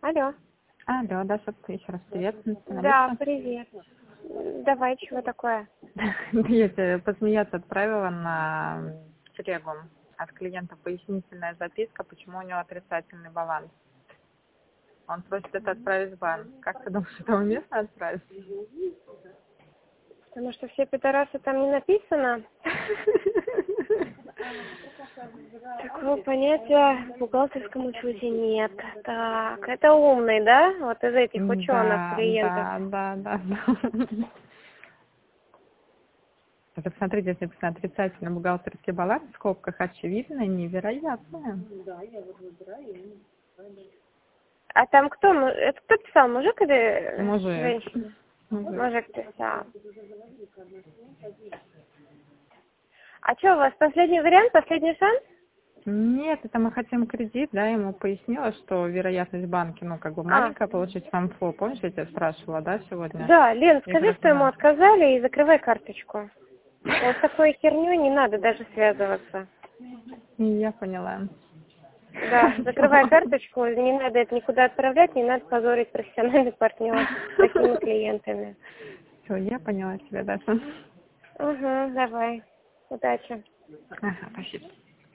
Алло. Алло, Даша, еще раз привет. Да, привет. Давай, чего такое? Я тебе посмеяться отправила на телегу от клиента пояснительная записка, почему у него отрицательный баланс. Он просит это отправить в банк. Как ты думаешь, это уместно отправить? Потому что все пидорасы там не написано. Такого понятия в бухгалтерском учете нет. Так, это умный, да? Вот из этих ученых клиентов. Да. Это, посмотрите, если написано отрицательный бухгалтерский баланс, в скобках очевидно, невероятно. А там кто? Это кто писал? Мужик или Мужик. женщина? Мужик писал. А что у вас? Последний вариант? Последний шанс? Нет, это мы хотим кредит, да, ему пояснила, что вероятность в банке, маленькая, получить ФМФО. Помнишь, я тебя спрашивала, да, сегодня? Да, Лен, скажи, что ему отказали и закрывай карточку. Вот с такой херней не надо даже связываться. Я поняла. Да, закрывай карточку, не надо это никуда отправлять, не надо позорить профессиональных партнеров с такими клиентами. Все, я поняла тебя, Даша. Угу, давай. Удачи. Ага, спасибо.